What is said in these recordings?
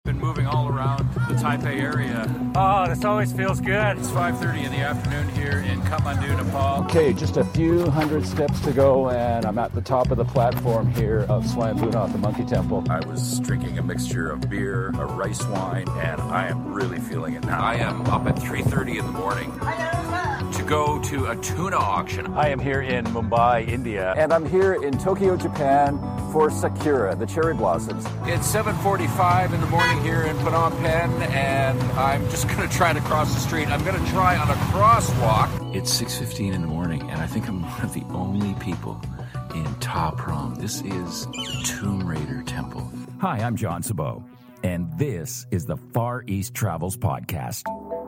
Been moving all around the Taipei area. Oh, this always feels good. It's 5:30 in the afternoon here in Kathmandu, Nepal. Okay, just a few hundred steps to go, and I'm at the top of the platform here of Swayambunatha, the Monkey Temple. I was drinking a mixture of beer, a rice wine, and I am really feeling it now. I am up at 3:30 in the morning to go to a tuna auction. I am here in Mumbai, India. And I'm here in Tokyo, Japan for Sakura, the cherry blossoms. It's 7:45 in the morning here in Phnom Penh, and I'm just going to try to cross the street. I'm going to try on a crosswalk. It's 6:15 in the morning, and I think I'm one of the only people in Ta Prohm. This is the Tomb Raider Temple. Hi, I'm John Sabot, and this is the Far East Travels Podcast.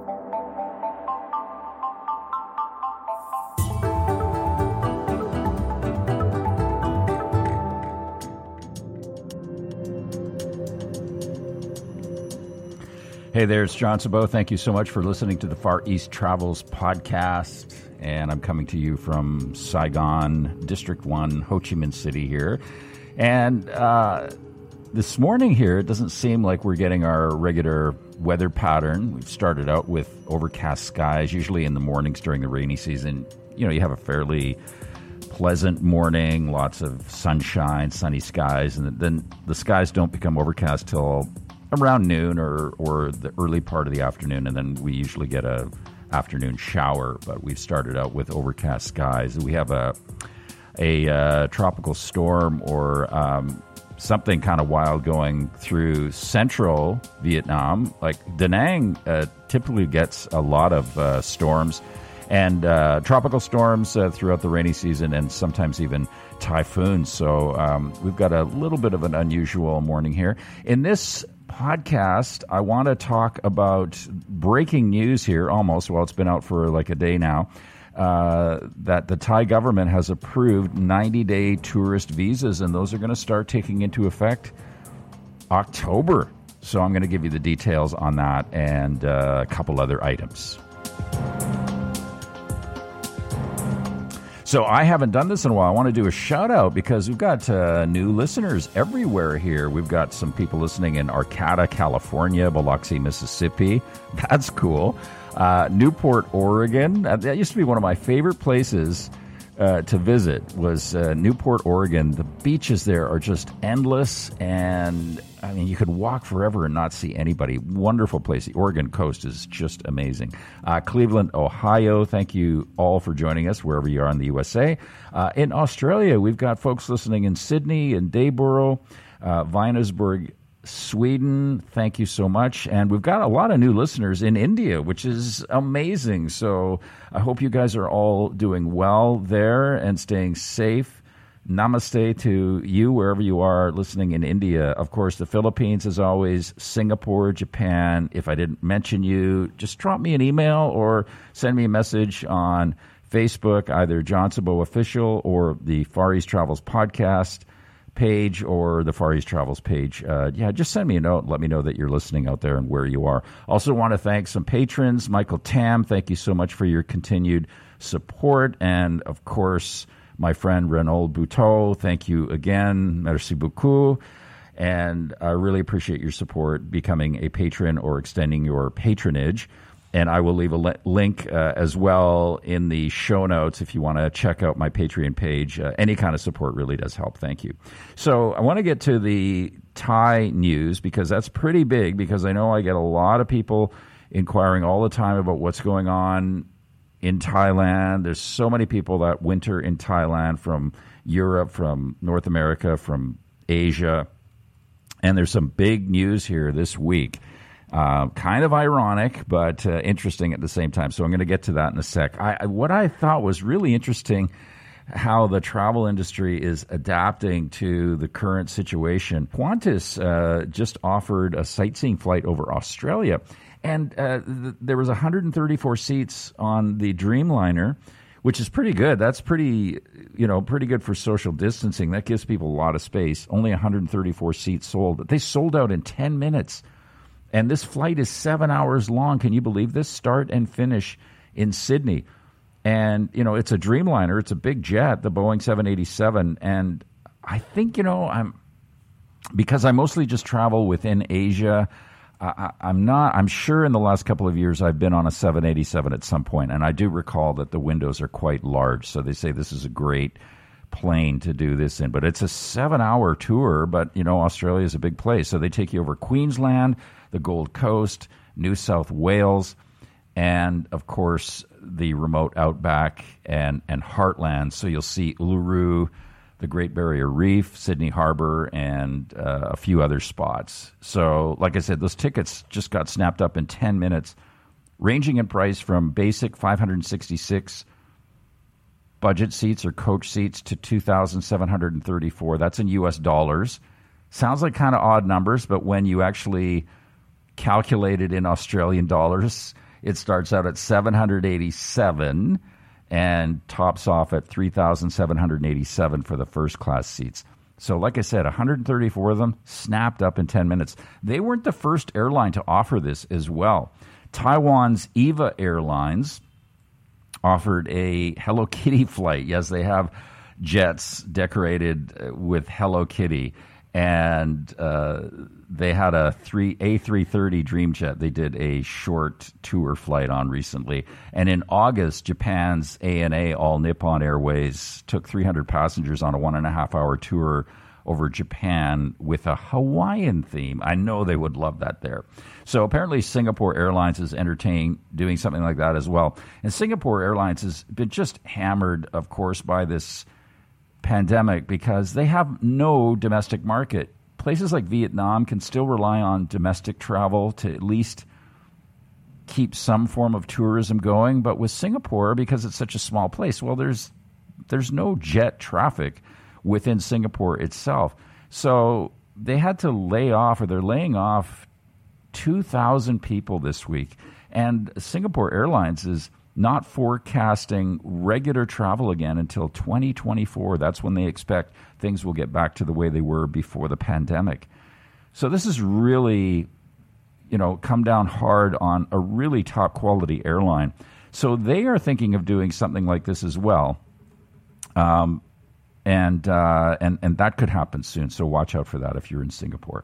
Hey there, it's John Sabot. Thank you so much for listening to the Far East Travels Podcast. And I'm coming to you from Saigon, District 1, Ho Chi Minh City here. And this morning here, it doesn't seem like we're getting our regular weather pattern. We've started out with overcast skies. Usually in the mornings during the rainy season, you know, you have a fairly pleasant morning, lots of sunshine, sunny skies. And then the skies don't become overcast till around noon or the early part of the afternoon, and then we usually get a afternoon shower. But we've started out with overcast skies. We have a tropical storm or something kind of wild going through central Vietnam. Like Da Nang typically gets a lot of storms and tropical storms throughout the rainy season, and sometimes even typhoons. So we've got a little bit of an unusual morning here. In this podcast, I want to talk about breaking news here almost. Well, it's been out for like a day now, that the Thai government has approved 90-day tourist visas, and those are going to start taking into effect October. So I'm going to give you the details on that and a couple other items. So I haven't done this in a while. I want to do a shout out because we've got new listeners everywhere here. We've got some people listening in Arcata, California, Biloxi, Mississippi. That's cool. Newport, Oregon. That used to be one of my favorite places to visit was Newport, Oregon. The beaches there are just endless, and I mean, you could walk forever and not see anybody. Wonderful place. The Oregon coast is just amazing. Cleveland, Ohio. Thank you all for joining us wherever you are in the USA. In Australia, we've got folks listening in Sydney and Dayboro, Vinesburg, Sweden. Thank you so much. And we've got a lot of new listeners in India, which is amazing. So I hope you guys are all doing well there and staying safe. Namaste to you wherever you are listening in India. Of course, the Philippines, as always, Singapore, Japan. If I didn't mention you, just drop me an email or send me a message on Facebook, either John Sabot Official or the Far East Travels Podcast page or the Far East Travels page. Just send me a note and let me know that you're listening out there and where you are. Also want to thank some patrons. Michael Tam, thank you so much for your continued support. And, of course, my friend Renaud Bouteau, thank you again. Merci beaucoup. And I really appreciate your support becoming a patron or extending your patronage. And I will leave a link as well in the show notes if you want to check out my Patreon page. Any kind of support really does help. Thank you. So I want to get to the Thai news because that's pretty big, because I know I get a lot of people inquiring all the time about what's going on in Thailand. There's so many people that winter in Thailand from Europe, from North America, from Asia. And there's some big news here this week. Kind of ironic, but interesting at the same time. So I'm going to get to that in a sec. What I thought was really interesting, how the travel industry is adapting to the current situation. Qantas just offered a sightseeing flight over Australia. And there was 134 seats on the Dreamliner, which is pretty good. That's pretty good for social distancing. That gives people a lot of space. Only 134 seats sold. But they sold out in 10 minutes. And this flight is 7 hours long. Can you believe this? Start and finish in Sydney. And, it's a Dreamliner. It's a big jet, the Boeing 787. And I think, because I mostly just travel within Asia, I'm sure in the last couple of years I've been on a 787 at some point, and I do recall that the windows are quite large. So they say this is a great plane to do this in, but it's a 7-hour tour. But Australia is a big place, so they take you over Queensland, the Gold Coast, New South Wales, and of course the remote outback and heartland. So you'll see Uluru, the Great Barrier Reef, Sydney Harbour, and a few other spots. So like I said, those tickets just got snapped up in 10 minutes, ranging in price from basic $566 budget seats or coach seats to $2,734. That's in US dollars. Sounds like kind of odd numbers, but when you actually calculate it in Australian dollars, it starts out at $787 and tops off at $3,787 for the first class seats. So like I said, 134 of them snapped up in 10 minutes. They weren't the first airline to offer this as well. Taiwan's EVA Airlines offered a Hello Kitty flight. Yes, they have jets decorated with Hello Kitty. And they had a A330 Dreamjet they did a short tour flight on recently. And in August, Japan's ANA, All Nippon Airways, took 300 passengers on a 1.5-hour tour over Japan with a Hawaiian theme. I know they would love that there. So apparently Singapore Airlines is entertaining doing something like that as well. And Singapore Airlines has been just hammered, of course, by this pandemic because they have no domestic market. Places like Vietnam can still rely on domestic travel to at least keep some form of tourism going. But with Singapore, because it's such a small place, well, there's no jet traffic within Singapore itself. So they had to lay off, or they're laying off 2,000 people this week. And Singapore Airlines is not forecasting regular travel again until 2024. That's when they expect things will get back to the way they were before the pandemic. So this is really, come down hard on a really top quality airline. So they are thinking of doing something like this as well. And that could happen soon. So watch out for that if you're in Singapore.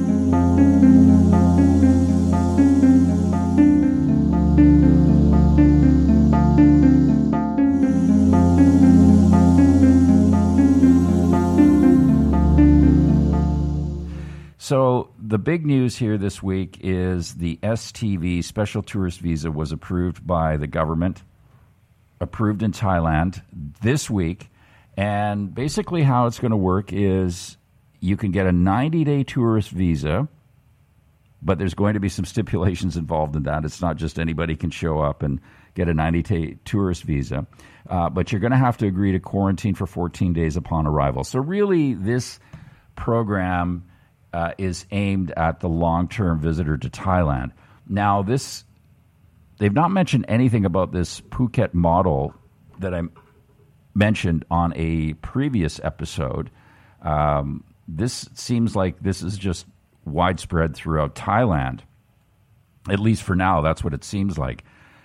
So the big news here this week is the STV, Special Tourist Visa, was approved by the government, approved in Thailand this week. And basically how it's going to work is you can get a 90-day tourist visa, but there's going to be some stipulations involved in that. It's not just anybody can show up and get a 90-day tourist visa, but you're going to have to agree to quarantine for 14 days upon arrival. So really this program is aimed at the long-term visitor to Thailand. Now, they've not mentioned anything about this Phuket model that I mentioned on a previous episode. This seems like this is just widespread throughout Thailand. At least for now, that's what it seems like.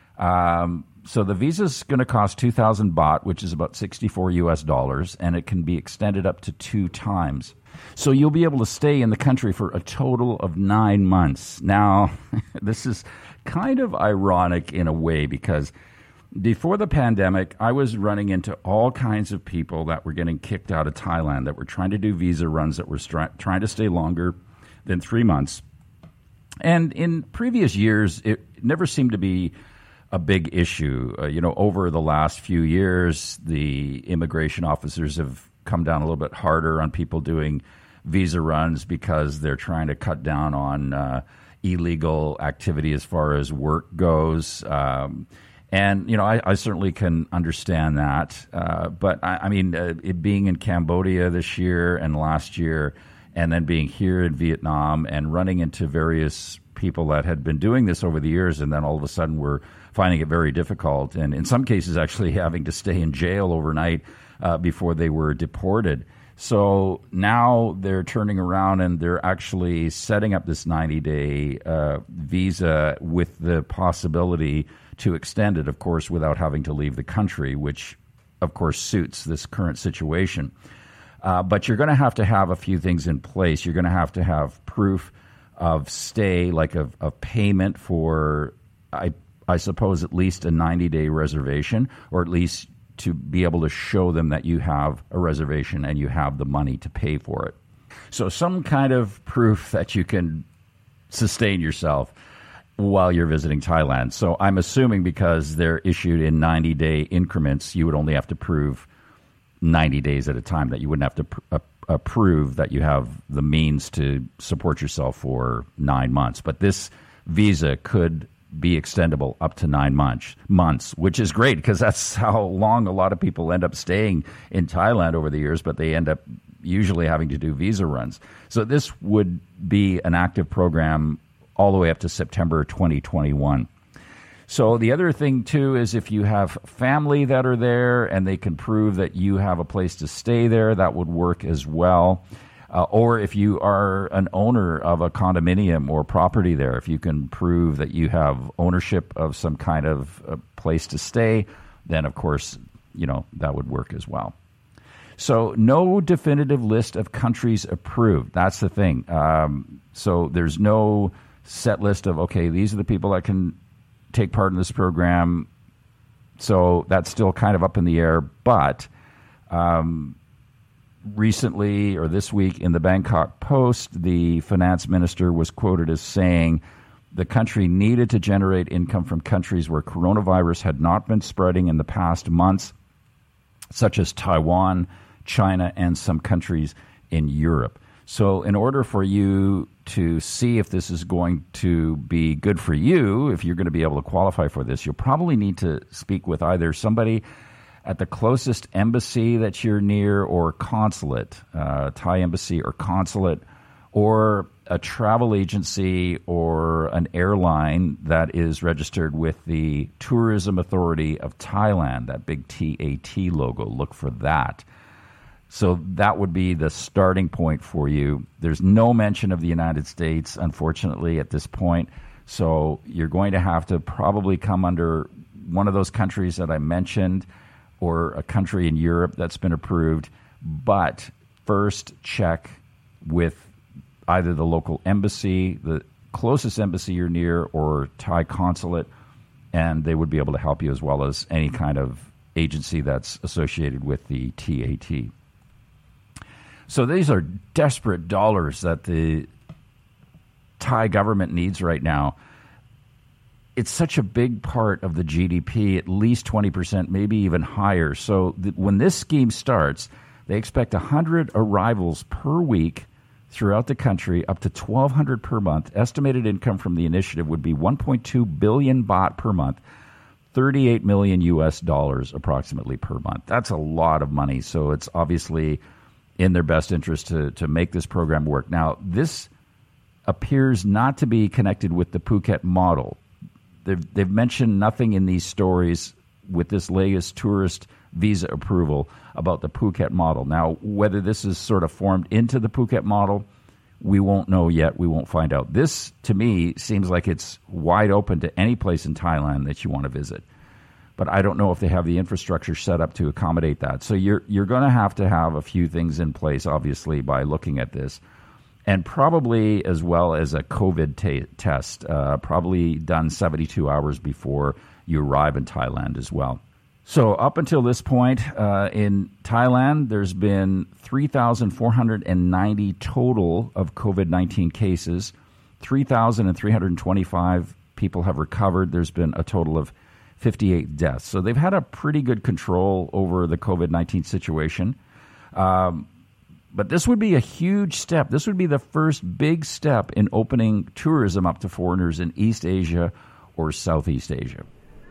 So the visa is going to cost 2,000 baht, which is about $64 US, and it can be extended up to 2 times. So you'll be able to stay in the country for a total of 9 months. Now, this is kind of ironic in a way because before the pandemic, I was running into all kinds of people that were getting kicked out of Thailand, that were trying to do visa runs, that were trying to stay longer than 3 months. And in previous years, it never seemed to be a big issue. Over the last few years, the immigration officers have come down a little bit harder on people doing visa runs because they're trying to cut down on illegal activity as far as work goes. And, I certainly can understand that. But, it being in Cambodia this year and last year, and then being here in Vietnam and running into various people that had been doing this over the years, and then all of a sudden we're finding it very difficult, and in some cases actually having to stay in jail overnight before they were deported. So now they're turning around and they're actually setting up this 90-day visa with the possibility to extend it, of course, without having to leave the country, which, of course, suits this current situation. But you're going to have a few things in place. You're going to have proof of stay, like of payment for, I suppose, at least a 90-day reservation, or at least to be able to show them that you have a reservation and you have the money to pay for it. So some kind of proof that you can sustain yourself while you're visiting Thailand. So I'm assuming because they're issued in 90-day increments, you would only have to prove 90 days at a time, that you wouldn't have to prove that you have the means to support yourself for 9 months. But this visa could be extendable up to 9 months, which is great because that's how long a lot of people end up staying in Thailand over the years, but they end up usually having to do visa runs. So this would be an active program all the way up to September 2021. So the other thing, too, is if you have family that are there and they can prove that you have a place to stay there, that would work as well. Or if you are an owner of a condominium or property there, if you can prove that you have ownership of some kind of place to stay, then, of course, that would work as well. So no definitive list of countries approved. That's the thing. So there's no set list of, okay, these are the people that can take part in this program. So that's still kind of up in the air. But recently, or this week, in the Bangkok Post, the finance minister was quoted as saying the country needed to generate income from countries where coronavirus had not been spreading in the past months, such as Taiwan, China, and some countries in Europe. So in order for you to see if this is going to be good for you, if you're going to be able to qualify for this, you'll probably need to speak with either somebody at the closest embassy that you're near, or consulate, Thai embassy or consulate, or a travel agency or an airline that is registered with the Tourism Authority of Thailand, that big TAT logo. Look for that. So that would be the starting point for you. There's no mention of the United States, unfortunately, at this point. So you're going to have to probably come under one of those countries that I mentioned, or a country in Europe that's been approved. But first check with either the local embassy, the closest embassy you're near, or Thai consulate, and they would be able to help you, as well as any kind of agency that's associated with the TAT. So these are desperate dollars that the Thai government needs right now. It's such a big part of the GDP, at least 20%, maybe even higher. So when this scheme starts, they expect 100 arrivals per week throughout the country, up to 1,200 per month. Estimated income from the initiative would be 1.2 billion baht per month, $38 million approximately per month. That's a lot of money. So it's obviously in their best interest to make this program work. Now, this appears not to be connected with the Phuket model. They've mentioned nothing in these stories with this latest tourist visa approval about the Phuket model. Now, whether this is sort of formed into the Phuket model, we won't know yet. We won't find out. This, to me, seems like it's wide open to any place in Thailand that you want to visit. But I don't know if they have the infrastructure set up to accommodate that. So you're going to have a few things in place, obviously, by looking at this. And probably as well as a COVID test, probably done 72 hours before you arrive in Thailand as well. So up until this point in Thailand, there's been 3,490 total of COVID-19 cases. 3,325 people have recovered. There's been a total of 58 deaths. So they've had a pretty good control over the COVID-19 situation. But this would be a huge step. This would be the first big step in opening tourism up to foreigners in East Asia or Southeast Asia.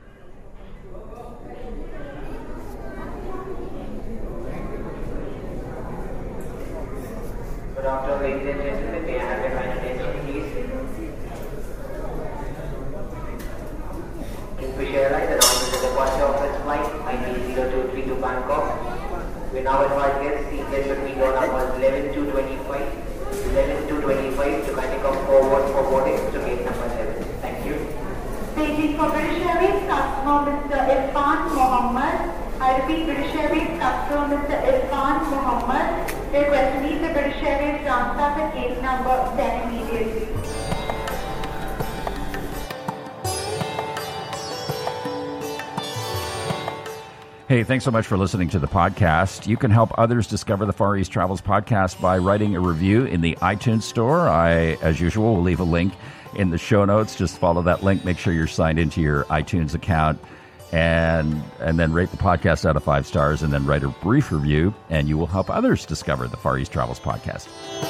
Good afternoon, ladies and gentlemen. May I have your kind attention, please? Kingfisher Airlines announces the departure of its flight IT-023 to Bangkok. We now advise guests seated between door numbers 11 to 25 to kindly come forward for boarding to gate number 11. Thank you. Waiting for British Airways customer Mr. Irfan Mohammed. I repeat, British Airways customer Mr. Irfan Mohammed. Request to leave the British Airways transfer at gate number 10 immediately. Hey, thanks so much for listening to the podcast. You can help others discover the Far East Travels podcast by writing a review in the iTunes store. I, as usual, will leave a link in the show notes. Just follow that link. Make sure you're signed into your iTunes account, and then rate the podcast out of 5 stars, and then write a brief review, and you will help others discover the Far East Travels podcast.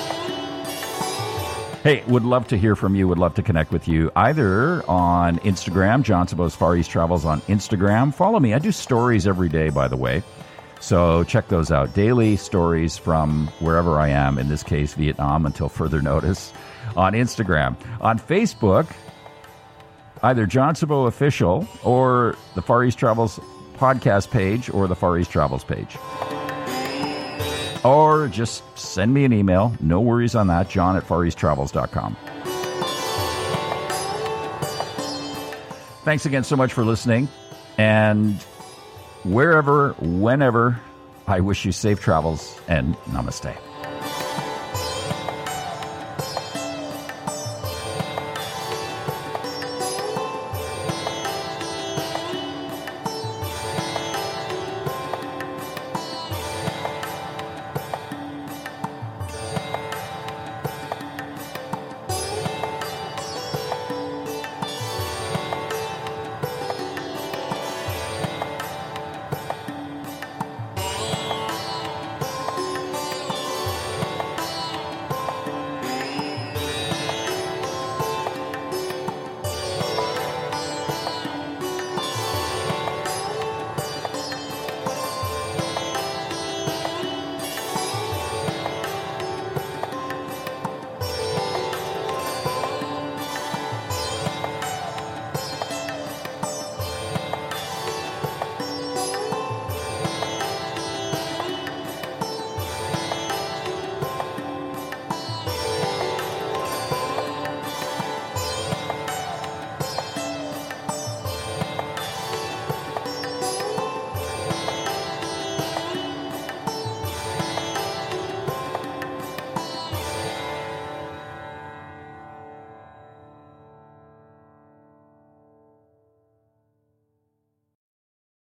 Hey, would love to hear from you, would love to connect with you, either on Instagram, John Sabo's Far East Travels on Instagram. Follow me. I do stories every day, by the way. So check those out. Daily stories from wherever I am, in this case, Vietnam, until further notice, on Instagram. On Facebook, either John Sabo Official or the Far East Travels podcast page or the Far East Travels page. Or just send me an email. No worries on that. John@fareasttravels.com. Thanks again so much for listening. And wherever, whenever, I wish you safe travels and namaste.